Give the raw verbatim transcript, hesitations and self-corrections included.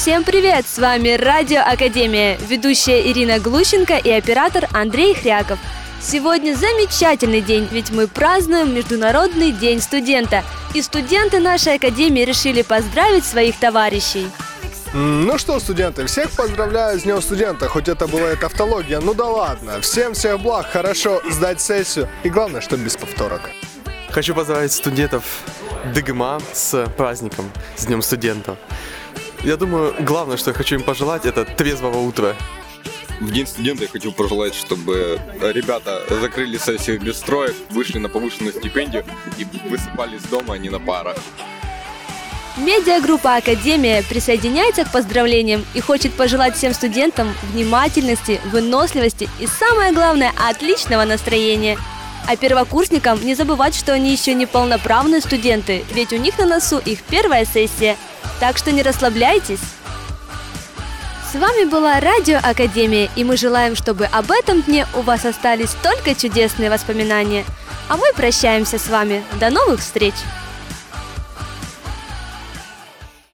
Всем привет! С вами Радио Академия, ведущая Ирина Глущенко и оператор Андрей Хряков. Сегодня замечательный день, ведь мы празднуем Международный день студента. И студенты нашей Академии решили поздравить своих товарищей. Ну что, студенты, всех поздравляю с Днем студента, хоть это была и тавтология, ну да ладно. Всем всех благ, хорошо сдать сессию и главное, чтобы без повторок. Хочу поздравить студентов ДГМА с праздником, с Днем студента. Я думаю, главное, что я хочу им пожелать, это трезвого утра. В День студента я хочу пожелать, чтобы ребята закрыли сессию без троек, вышли на повышенную стипендию и высыпались дома, а не на парах. Медиагруппа «Академия» присоединяется к поздравлениям и хочет пожелать всем студентам внимательности, выносливости и, самое главное, отличного настроения. А первокурсникам не забывать, что они еще не полноправные студенты, ведь у них на носу их первая сессия. Так что не расслабляйтесь. С вами была Радио Академия, и мы желаем, чтобы об этом дне у вас остались только чудесные воспоминания. А мы прощаемся с вами. До новых встреч!